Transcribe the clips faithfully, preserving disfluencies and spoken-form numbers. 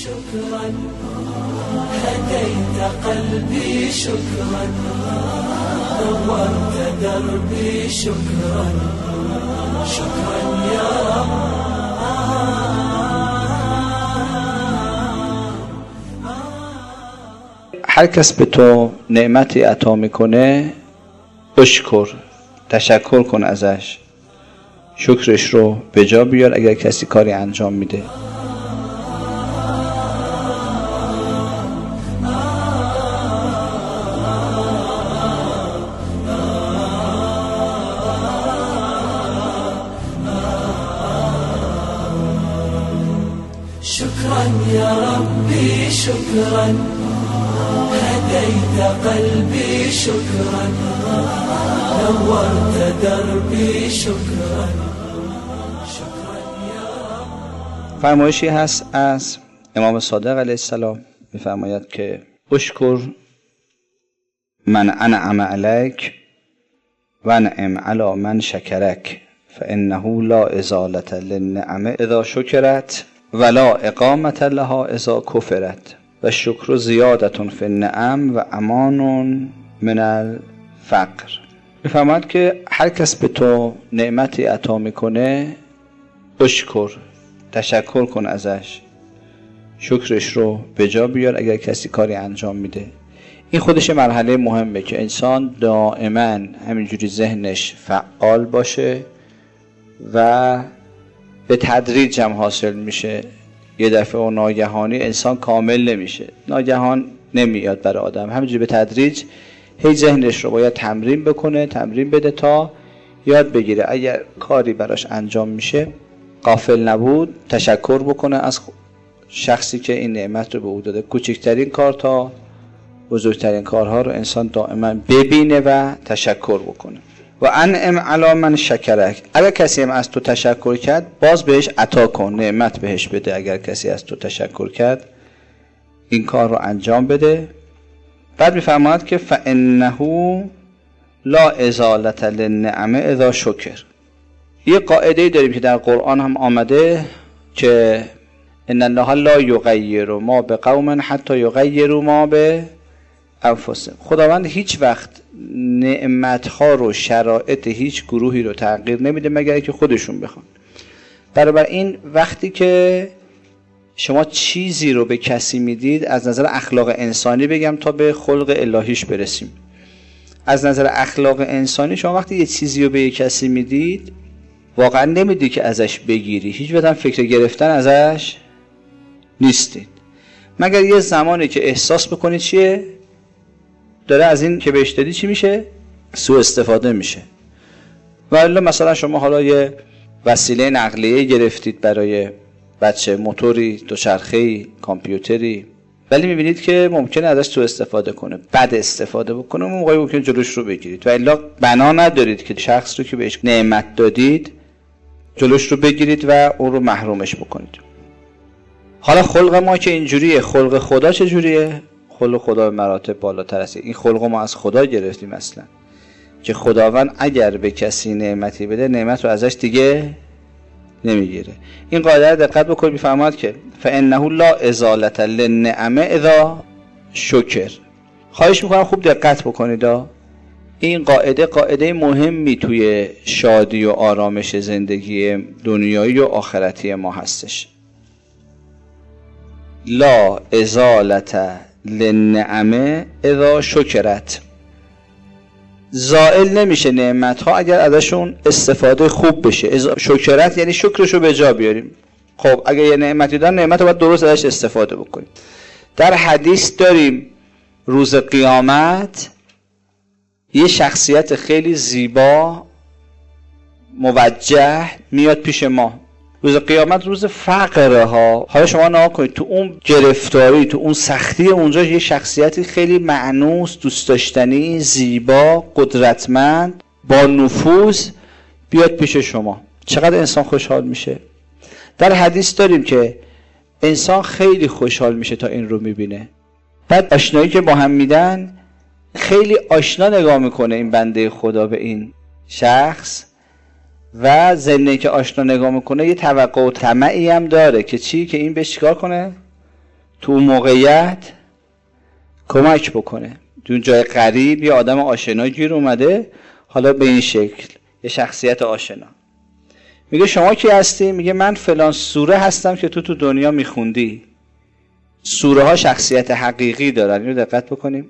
شكرا هديت قلبي شكرا نورت دربي شكرا شكرا يا رب. هر کس به تو نعمتی عطا میکنه اشکر، تشکر کن ازش، شکرش رو به جا بیار. اگر کسی کاری انجام میده شكرا يا ربي شكرا هديت قلبي شكرا نورت دربي شكرا شكرا يا رب. فرمایشی هست از امام صادق علیه السلام، میفرماید که اشکر من انعم علیک و انعم علی من شکرک فانه لا ازالة للنعم اذا شکرت ولا اقامت لها اذا کفرت و شکر زیادتون فی النعم و امان من الفقر. میفرماید که هر کس به تو نعمتی عطا میکنه اشکر، تشکر کن ازش، شکرش رو به جا بیار. اگر کسی کاری انجام میده، این خودش مرحله مهمه که انسان دائما همینجوری ذهنش فعال باشه و به تدریج هم حاصل میشه. یه دفعه و ناگهانی انسان کامل نمیشه، ناگهان نمیاد برای آدم، همینجوری به تدریج هی ذهنش رو باید تمرین بکنه، تمرین بده تا یاد بگیره. اگر کاری براش انجام میشه غافل نبود، تشکر بکنه از شخصی که این نعمت رو به او داده. کوچکترین کار تا بزرگترین کارها رو انسان دائما ببینه و تشکر بکنه. و انعم علی من شکرک، اگر کسی هم از تو تشکر کرد باز بهش عطا کن، نعمت بهش بده. اگر کسی از تو تشکر کرد این کار رو انجام بده. بعد میفرماید که فانه لا ازالة للنعم اذا شکر. یه قاعده‌ای داریم که در قرآن هم آمده که ان الله لا یغیر ما بقوم حتی یغیروا ما به انفسهم. خداوند هیچ وقت نعمت‌ها رو، شرایط هیچ گروهی رو تغییر نمیده مگر که خودشون بخوان. برابر این وقتی که شما چیزی رو به کسی میدید، از نظر اخلاق انسانی بگم تا به خلق الهیش برسیم، از نظر اخلاق انسانی شما وقتی یه چیزی رو به کسی میدید واقعا نمیدی که ازش بگیری، هیچ وقت هم فکر گرفتن ازش نیستید، مگر یه زمانی که احساس بکنید چیه داره از این که بهش دادی چی میشه؟ سوء استفاده میشه. ولی مثلا شما حالا یه وسیله نقلیه گرفتید برای بچه، موتوری، دوچرخه‌ای، کامپیوتری، ولی میبینید که ممکنه ازش سوء استفاده کنه، بد استفاده بکنه، اون موقعی ممکنه جلوش رو بگیرید. و الا بنا ندارید که شخص رو که بهش نعمت دادید جلوش رو بگیرید و اون رو محرومش بکنید. حالا خلق ما که اینجوریه، خلق خدا چه جوریه؟ خلق خدا به مراتب بالاتر است. این خلق ما از خدا گرفتیم اصلا، که خداوند اگر به کسی نعمتی بده نعمت رو ازش دیگه نمیگیره. این قاعده رو دقت بکنید، میفرماید که فانه لا ازالة للنعم اذا شکر. خواهش میکنم خوب دقت بکنید. این قاعده قاعده مهمی توی شادی و آرامش زندگی دنیایی و آخرتی ما هستش. لا ازالة للنعم اذا شکرت. زائل نمیشه نعمت ها اگر ازشون استفاده خوب بشه. شکرت یعنی شکرشو به جا بیاریم. خب اگر یه نعمتی دارن، نعمت رو باید درست ازش استفاده بکنیم. در حدیث داریم روز قیامت یه شخصیت خیلی زیبا موجه میاد پیش ما. روز قیامت روز فقره ها. حالا شما نگاه کنید، تو اون گرفتاری، تو اون سختی اونجا یه شخصیتی خیلی مأنوس، دوست داشتنی، زیبا، قدرتمند، با نفوذ بیاد پیش شما. چقدر انسان خوشحال میشه. در حدیث داریم که انسان خیلی خوشحال میشه تا این رو میبینه. بعد آشنایی که با هم میدن خیلی آشنا نگاه میکنه این بنده خدا به این شخص، و ضمن که آشنا نگاه میکنه یه توقع و طمعی هم داره که چی؟ که این بهش چیکار کنه؟ تو اون موقعیت کمک بکنه. تو جای غریب یه آدم آشنا گیر اومده، حالا به این شکل یه شخصیت آشنا میگه شما کی هستی؟ میگه من فلان سوره هستم که تو تو دنیا میخوندی. سوره ها شخصیت حقیقی دارن، اینو دقت بکنیم.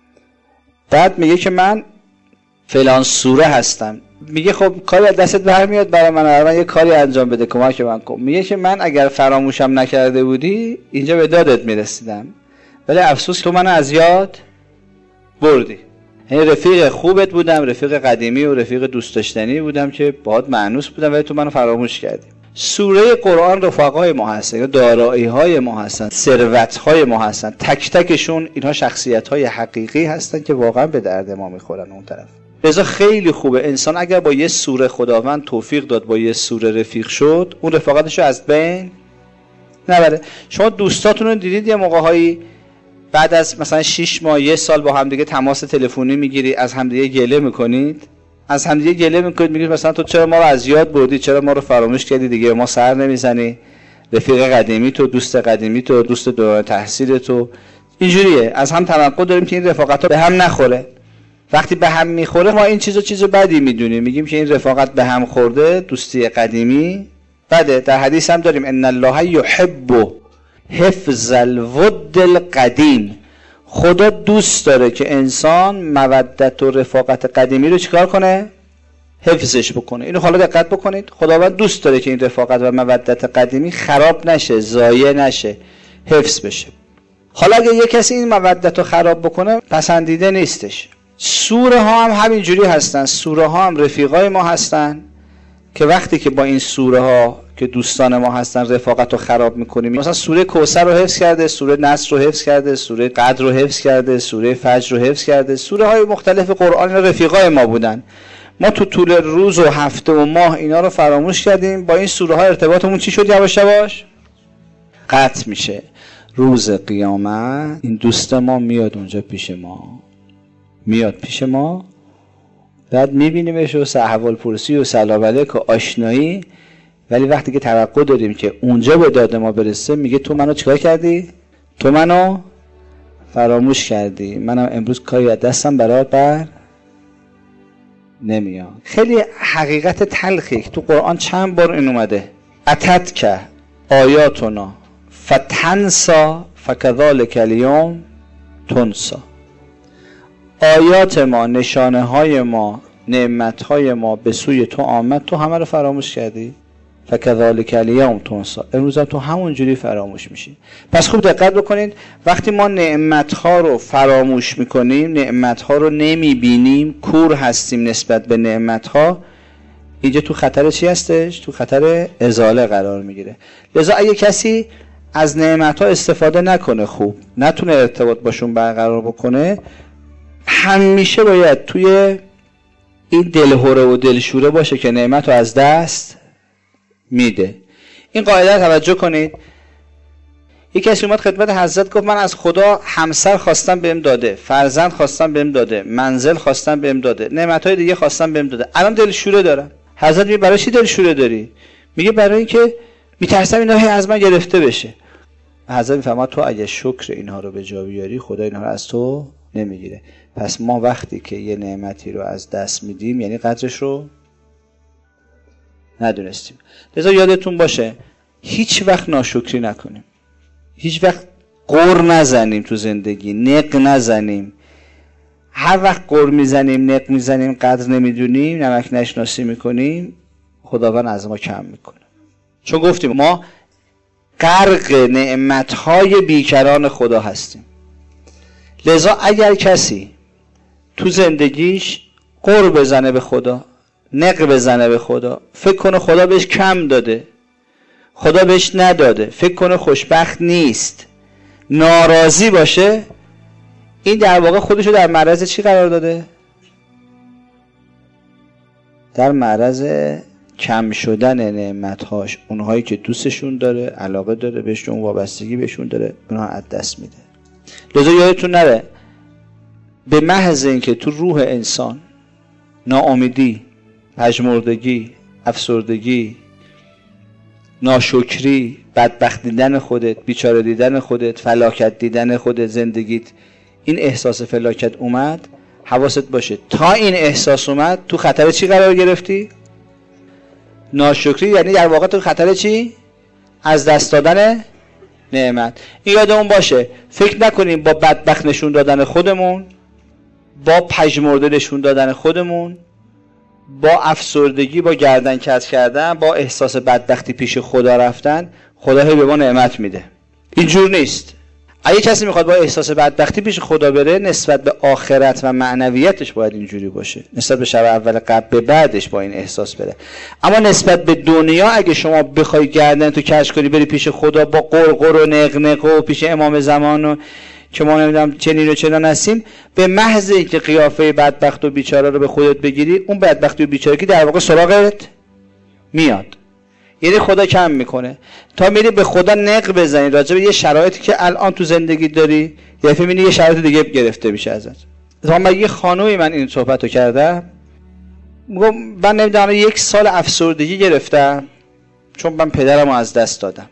بعد میگه که من فلان سوره هستم. میگه خب کاری از دستت برمیاد برای من، من یه کاری انجام بده، کمک من کن. میگه که من اگر فراموشم نکرده بودی اینجا به دادت میرسیدم، ولی افسوس تو منو از یاد بردی. یعنی رفیق خوبت بودم، رفیق قدیمی و رفیق دوست داشتنی بودم که باهات مأنوس بودم، ولی تو منو فراموش کردی. سوره قرآن رفقای ما هستن، دارایی های ما هستن، ثروت های ما هستن، تک تکشون اینها شخصیت های حقیقی هستن که واقعا به درد ما میخورن اون طرف. لذا خیلی خوبه انسان اگر با یه سوره خداوند توفیق داد با یه سوره رفیق شد، اون رفاقتشو از بین نبره. شما دوستاتون رو دیدید یه موقع‌هایی بعد از مثلا شش ماه یه سال با همدیگه تماس تلفنی میگیری، از همدیگه گله میکنید، از همدیگه گله میکنید، میگید مثلا تو چرا ما رو از یاد بردی، چرا ما رو فراموش کردی، دیگه ما سر نمیزنی، رفیق قدیمی تو، دوست قدیمی تو، دوست دوران تحصیل تو. اینجوریه، از هم توقع داریم که این رفاقت‌ها به هم نخوره. وقتی به هم میخوره ما این چیزو چیزو بدی میدونیم، میگیم که این رفاقت به هم خورده، دوستی قدیمی بده. در حدیث هم داریم ان الله یحب حفظ الود القدیم. خدا دوست داره که انسان مودت و رفاقت قدیمی رو چیکار کنه؟ حفظش بکنه. اینو حالا دقت بکنید، خداوند دوست داره که این رفاقت و مودت قدیمی خراب نشه، ضایع نشه، حفظ بشه. حالا اگه یه کسی این مودت رو خراب بکنه پسندیده نیستش. سوره ها هم همینجوری هستن، سوره ها هم رفیقای ما هستن که وقتی که با این سوره ها که دوستان ما هستن رفاقت رو خراب میکنیم، مثلا سوره کوثر رو حفظ کرده، سوره نصر رو حفظ کرده، سوره قدر رو حفظ کرده، سوره فجر رو حفظ کرده، سوره های مختلف قرآن رفیقای ما بودن. ما تو طول روز و هفته و ماه اینا رو فراموش کردیم، با این سوره ها ارتباطمون چی شد؟ یواش یواش قطع میشه. روز قیامت این دوست ما میاد اونجا پیش ما، میاد پیش ما، بعد میبینیمش و احوال پرسی و سلام علیک و آشنایی، ولی وقتی که توقع داریم که اونجا به داد ما برسه میگه تو منو چیکار کردی؟ تو منو فراموش کردی، منم امروز کاری از دستم برات بر نمیاد. خیلی حقیقت تلخی تو قرآن چند بار این اومده، اتت که آیاتنا فتنسا فکذالک الیوم تنسا. آیات ما، نشانه های ما، نعمت های ما به سوی تو آمد، تو همه رو فراموش کردی. فکذالک الیوم تنسا، امروز هم تو همون جوری فراموش میشی. پس خوب دقت بکنید، وقتی ما نعمت ها رو فراموش میکنیم، نعمت ها رو نمیبینیم، کور هستیم نسبت به نعمت ها، اینجا تو خطر چی هستش؟ تو خطر ازاله قرار میگیره. لذا اگه کسی از نعمت ها استفاده نکنه، خوب نتونه ارتباط باشون برقرار بکنه، همیشه باید توی این دلهوره و دلشوره باشه که نعمت رو از دست میده. این قاعده رو توجه کنید. یک کسی اومد خدمت حضرت گفت من از خدا همسر خواستم بهم داده، فرزند خواستم بهم داده، منزل خواستم بهم داده، نعمت‌های دیگه خواستم بهم داده، الان دلشوره دارم. حضرت میگه برای چی دلشوره داری؟ میگه برای اینکه میترسم اینا از من گرفته بشه. حضرت میفرماد تو اگه شکر اینها رو به جا بیاری خدا اینها رو از تو نمیگیره. پس ما وقتی که یه نعمتی رو از دست میدیم یعنی قدرش رو ندونستیم. لذا یادتون باشه هیچ وقت ناشکری نکنیم، هیچ وقت قر نزنیم تو زندگی، نق نزنیم. هر وقت قر میزنیم، نق میزنیم، قدر نمیدونیم، نمک نشناسی میکنیم، خداوند از ما کم میکنه. چون گفتیم ما غرق نعمتهای بیکران خدا هستیم. لذا اگر کسی تو زندگیش قر بزنه به خدا، نق بزنه به خدا، فکر کنه خدا بهش کم داده، خدا بهش نداده، فکر کنه خوشبخت نیست، ناراضی باشه، این در واقع خودشو در معرض چی قرار داده؟ در معرض کم شدن نعمتهاش. اونهایی که دوستشون داره، علاقه داره بهشون، وابستگی بهشون داره، اونها از دست میده. لذا یادتون نره به محض اینکه تو روح انسان ناامیدی، پژمردگی، افسردگی، ناشکری بدبخت دیدن خودت، بیچاره دیدن خودت، فلاکت دیدن خودت، زندگیت این احساس فلاکت اومد، حواست باشه تا این احساس اومد تو خطر چی قرار گرفتی؟ ناشکری. یعنی در واقع تو خطر چی؟ از دست دادن نعمت. این یادمون باشه، فکر نکنیم با بدبخت نشون دادن خودمون، با پژمرده نشون دادن خودمون، با افسردگی، با گردن کج کردن، با احساس بدبختی پیش خدا رفتن، خدا هی به ما نعمت میده. اینجور نیست. اگه کسی میخواد با احساس بدبختی پیش خدا بره، نسبت به آخرت و معنویتش باید اینجوری باشه، نسبت به شب اول قبل به بعدش با این احساس بره. اما نسبت به دنیا اگه شما بخوای گردن تو کج کنی بری پیش خدا با قرقر و نقنق و پیش امام زمان و که ما نمیدونم چنین و چنان هستیم، به محض اینکه قیافه بدبخت و بیچاره رو به خودت بگیری، اون بدبختی و بیچارگی در واقع سراغت میاد. یعنی خدا کم میکنه تا میری به خدا نق بزنی راجع به یه شرایطی که الان تو زندگی داری، یه دفعه میبینی یه شرایط دیگه گرفته میشه ازت. مثلا یه خانومی من این صحبتو کردم، میگم من نمیدونم یک سال افسردگی گرفتم چون من پدرمو از دست دادم.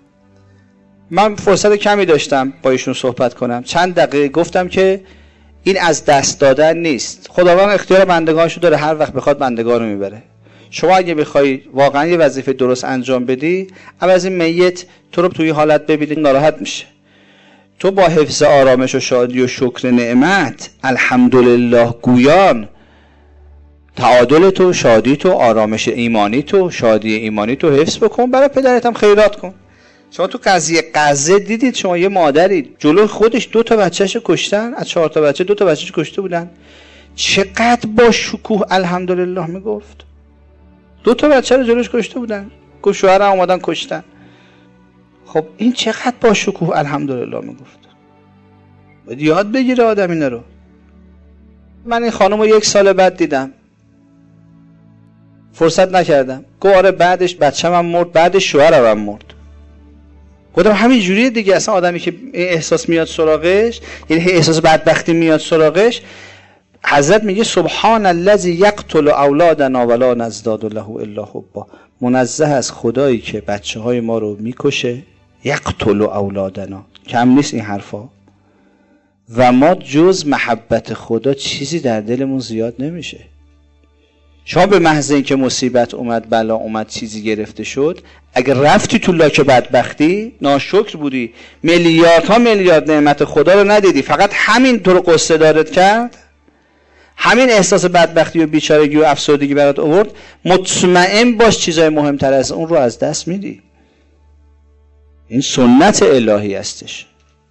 من فرصت کمی داشتم با ایشون صحبت کنم، چند دقیقه گفتم که این از دست دادن نیست، خداوند اختیار بندگانشو داره، هر وقت بخواد بندگان رو میبره. شما اگه بخوای واقعا یه وظیفه درست انجام بدی، اول از این میت تو رو توی حالت ببینی ناراحت میشه. تو با حفظ آرامش و شادی و شکر نعمت الحمدلله گویان تعادل تو، شادی تو، آرامش ایمانی تو، شادی ایمانی تو حفظ بکن، برای پدرت هم خیرات کن. شما تو قضیه قضیه دیدید شما یه مادری جلو خودش دو تا بچه‌شو کشتن، از چهار تا بچه دو تا بچه‌شو کشته بودن، چقدر با شکوه الحمدلله میگفت. دو تا بچه رو جلوش کشته بودن، گفت شوهرم اومدن کشتن. خب این چقدر با شکوه الحمدلله میگفت. باید یاد بگیره آدم اینا رو. من این خانم رو یک سال بعد دیدم، فرصت نکردم. گفت آره بعدش بچه‌م هم مرد، بعدش شوهرم هم مرد. گفتم همین جوریه دیگه، اصلا آدمی که احساس میاد سراغش، یعنی احساس بدبختی میاد سراغش، حضرت میگه سبحان الذی یقتل اولادنا ولا نزداد له الا حبا. منزه از خدایی که بچه های ما رو میکشه، یقتل اولادنا، کم نیست این حرفا، و ما جز محبت خدا چیزی در دلمون زیاد نمیشه. شما به محض اینکه مصیبت اومد، بلا اومد، چیزی گرفته شد، اگر رفتی تو لاک بدبختی، ناشکر بودی، میلیاردها میلیارد نعمت خدا رو ندیدی، فقط همین تو رو قصه دارت کرد، همین احساس بدبختی و بیچارگی و افسردگی برات آورد، مطمئن باش چیزای مهمتر از اون رو از دست میدی. این سنت الهی هستش.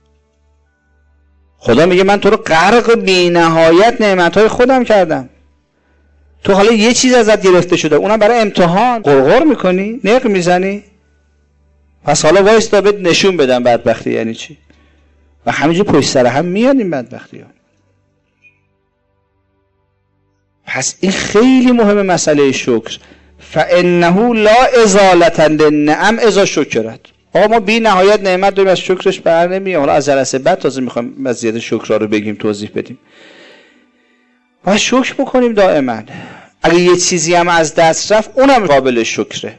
خدا میگه من تو رو غرق بی نهایت نعمتهای خودم کردم، تو حالا یه چیز ازت گرفته شده، اونم برای امتحان قرقر میکنی، نق میزنی، پس حالا وایستا بهت نشون بدم بدبختی یعنی چی. و همینجور پشت سر هم میاد این بدبختی ها. پس این خیلی مهمه مسئله شکر. فانه لا ازالة للنعم اذا شکرت. آقا ما بی نهایت نعمت داریم، از شکرش بر نمیام. حالا از جلسه بعد تازه میخوایم مزیت شکر رو بگیم، توضیح بدیم. باید شکر بکنیم دائما. اگه یه چیزی هم از دست رفت، اونم قابل شکره.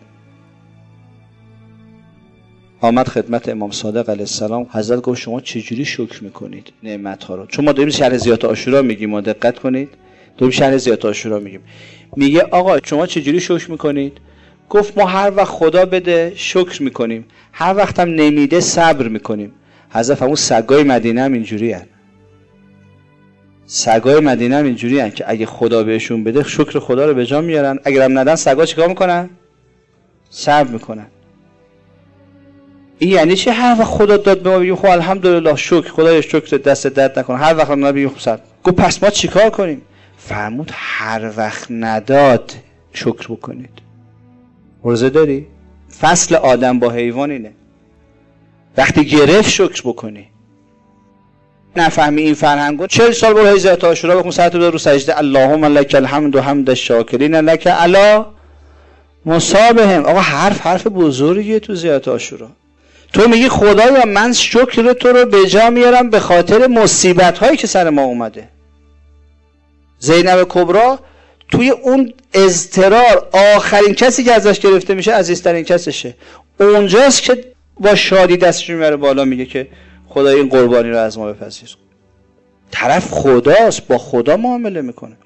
آمد خدمت امام صادق علیه السلام، حضرت گفت شما چجوری شکر میکنید نعمت ها رو؟ چون ما داریم شرح زیارت عاشورا میگیم، ما دقت کنید، داریم شرح زیارت عاشورا میگیم. میگه آقا شما چجوری شکر میکنید؟ گفت ما هر وقت خدا بده شکر میکنیم، هر وقت هم نمیده صبر میکنیم. حضرت همون سگای مدینه هم اینجوری هن. سگای مدینه هم اینجوری هن که اگه خدا بهشون بده شکر خدا رو به جا میارن، اگر هم ندن سگا چیکار میکنن؟ صبر میکنن. این یعنی چه؟ هر وقت خدا داد به ما بگیم خب الحمدلله شکر، خدای شکر دست درد نکنه. هر وقت ما بگیم خب صبر. گفت پس ما چیکار کنیم؟ فرمود هر وقت نداد شکر بکنید. روزه داری؟ فصل آدم با حیوان اینه. وقتی گرفت شکر بکنی. نفهمی این فرهنگو چهل سال برو هزار تا عاشورا بخون، سرت رو رو سجده اللهم لک الحمد و حمد الشاکرین لک علی مصابهم. آقا حرف حرف بزرگیه تو زیارت عاشورا. تو میگی خدایا من شکر تو رو به جا میارم به خاطر مصیبت هایی که سر ما اومده. زینب کبرا توی اون اضطرار آخرین کسی که ازش گرفته میشه عزیزترین کسشه. اونجاست که با شادی دستش میبره بالا میگه که خدا این قربانی رو از ما بپذیر. طرف خداست، با خدا معامله میکنه.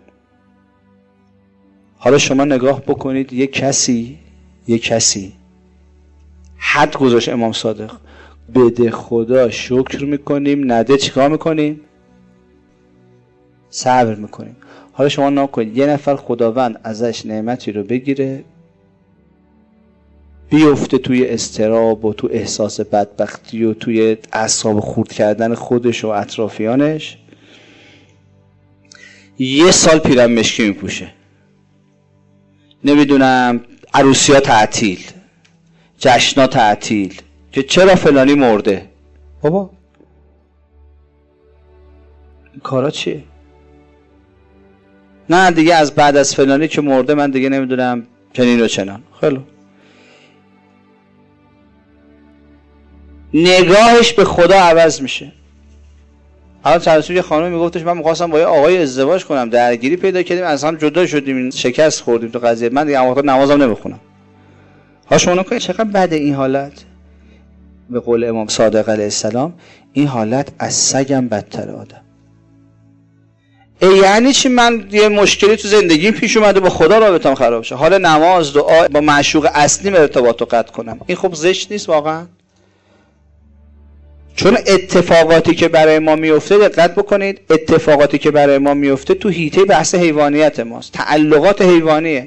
حالا شما نگاه بکنید، یک کسی یک کسی حد گذاشت امام صادق، بده خدا شکر میکنیم، نده چیکار میکنیم؟ صبر میکنیم. حالا شما نگاه کنید، یه نفر خداوند ازش نعمتی رو بگیره، بیفته توی اضطراب و تو احساس بدبختی و توی اعصاب خورد کردن خودش و اطرافیانش، یه سال پیرن مشکی میپوشه، نمیدونم عروسی ها تعطیل، جشنا تعطیل، که چرا فلانی مرده. بابا این کارا چیه؟ نه دیگه از بعد از فلانی که مرده من دیگه نمیدونم چنین و چنان. خیلی نگاهش به خدا عوض میشه. حالا چند یه خانم میگفتش من می‌خواستم با یه آقای ازدواج کنم، درگیری پیدا کردیم، از هم جدا شدیم، شکست خوردیم تو قضیه، من دیگه اون وقت نمازم نمیخونم. ها شما نکنید چقدر بده این حالت. به قول امام صادق علیه السلام این حالت از سگم بدتره آدم. ای یعنی چی؟ من یه مشکلی تو زندگیم پیش اومده، با خدا رابطم خراب شه، حالا نماز دعا با معشوق اصلیم ارتباطو قطع کنم، این خب زشت نیست واقعا؟ چون اتفاقاتی که برای ما میفته، دقت بکنید، اتفاقاتی که برای ما میفته تو حیطه بحث حیوانیت ماست، تعلقات حیوانیه.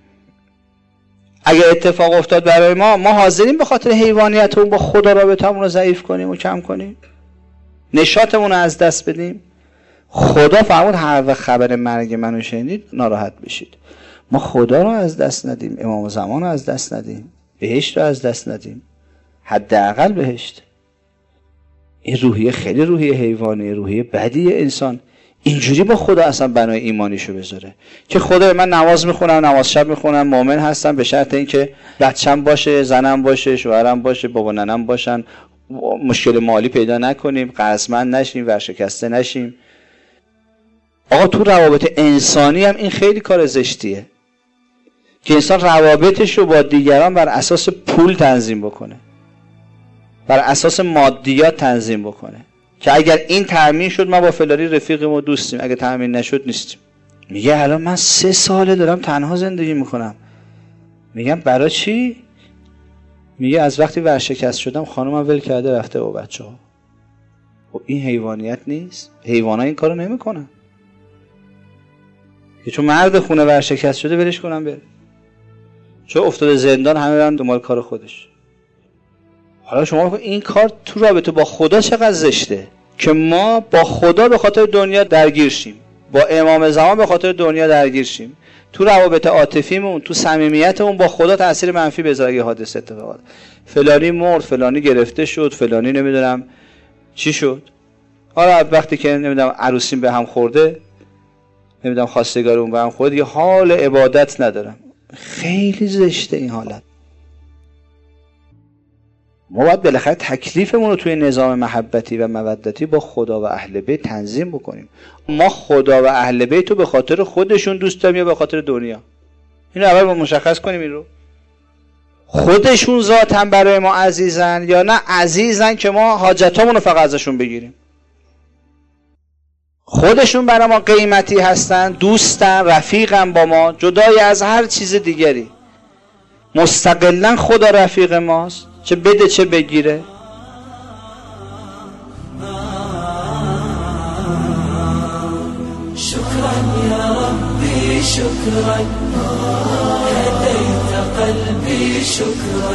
اگه اتفاق افتاد برای ما، ما حاضرین به خاطر حیوانیت اون با خدا رابطمون رو ضعیف کنیم و کم کنیم، نشاطمون رو از دست بدیم؟ خدا فرمود هر وقت خبر مرگ منو شنید ناراحت بشید. ما خدا رو از دست ندیم، امام زمان رو از دست ندیم، بهشت رو از دست ندیم، حداقل بهشت. این روحیه خیلی روحیه حیوانی، روحیه بدیه. انسان اینجوری با خدا اصلا بنای ایمانیشو بذاره که خدا من نماز میخونم، نماز شب میخونم، مؤمن هستم، به شرط اینکه بچه‌م باشه، زنم باشه، شوهرم باشه، بابا ننم باشن، مشکل مالی پیدا نکنیم، قرضمند نشیم، ورشکسته نشیم. آقا تو روابط انسانی هم این خیلی کار زشتیه که انسان روابطش رو با دیگران بر اساس پول تنظیم بکنه، بر اساس مادیات تنظیم بکنه، که اگر این تامین شد ما با فلانی رفیقیم و دوستیم، اگه تامین نشد نیستیم. میگه الان من سه ساله دارم تنها زندگی میکنم. میگم برای چی؟ میگه از وقتی ورشکست شدم خانومم ول کرده رفته با بچه‌ها. خب این حیوانیت نیست؟ حیوانات این کارو نمیکنن که چون مرد خونه ورشکست شده ولش کنم بره، چون افتاده زندان همه برن دنبال کار خودش. حالا شما این کار تو رابطه با خدا چقدر زشته که ما با خدا به خاطر دنیا درگیر شیم، با امام زمان به خاطر دنیا درگیر شیم، تو روابط عاطفیمون، تو صمیمیتمون با خدا تأثیر منفی بذاره. یه حادثه اتفاق فلانی مرد، فلانی گرفته شد، فلانی نمیدونم چی شد، حالا وقتی که نمیدونم عروسیم به هم خورده، نمیدونم خواستگارمون به هم خورده، یه حال عبادت ندارم. خیلی زشته این حالت. ما باید بالاخره تکلیفمون رو توی نظام محبتی و مودتی با خدا و اهل بیت تنظیم بکنیم. ما خدا و اهل بیت رو به خاطر خودشون دوست داریم یا به خاطر دنیا؟ این رو اول با مشخص کنیم. این رو خودشون ذاتاً برای ما عزیزن یا نه عزیزن که ما حاجتامون رو فقط ازشون بگیریم؟ خودشون برای ما قیمتی هستن، دوستن، رفیقن با ما، جدای از هر چیز دیگری، مستقلاً خدا رفیق ماست، چه بده چه بگیره. شكرا يا ربي شكرا هديت قلبي شكرا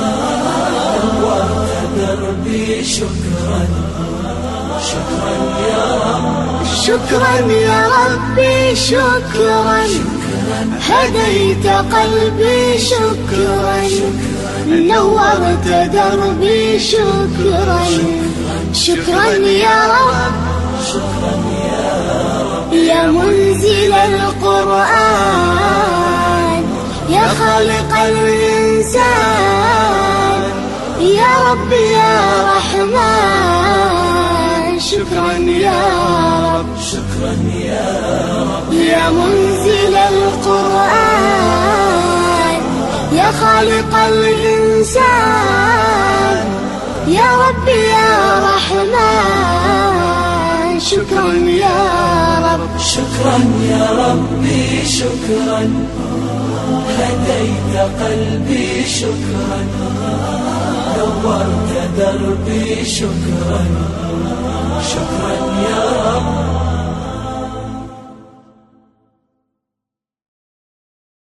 نورت دربي شكرا شكرا يا رب شكرا يا ربي شكرا هديت قلبي شكرا نورت دربي شكرا شكرا يا رب شكرا يا رب يا منزل القرآن يا خالق الإنسان يا رب يا رحمن شكرا يا رب شكرا يا رب يا منزل القرآن يا يا خالق الإنسان يا ربي يا رحمن شكرا يا رب شكرا يا ربي شكرا هديت قلبي شكرا نورت دربي شكرا شكرا